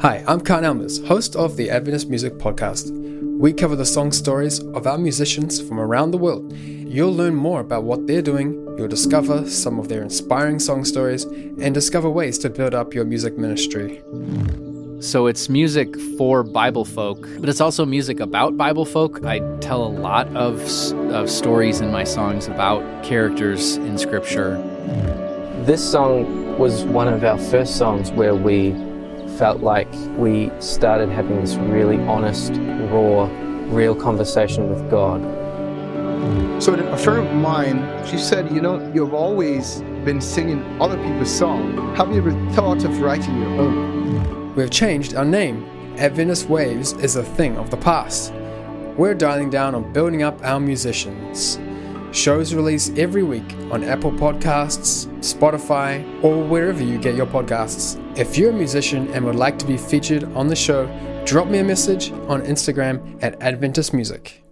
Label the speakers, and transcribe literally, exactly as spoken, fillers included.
Speaker 1: Hi, I'm Khan Elmers, host of the Adventist Music Podcast. We cover the song stories of our musicians from around the world. You'll learn more about what they're doing, you'll discover some of their inspiring song stories, and discover ways to build up your music ministry.
Speaker 2: So it's music for Bible folk, but it's also music about Bible folk. I tell a lot of, of stories in my songs about characters in Scripture.
Speaker 3: This song was one of our first songs where we felt like we started having this really honest, raw, real conversation with God.
Speaker 4: So a friend of mine, she said, you know, you've always been singing other people's songs. Have you ever thought of writing your own?
Speaker 1: We've changed our name. Adventist Waves is a thing of the past. We're dialing down on building up our musicians. Shows released every week on Apple Podcasts, Spotify, or wherever you get your podcasts. If you're a musician and would like to be featured on the show, drop me a message on Instagram at Adventist Music.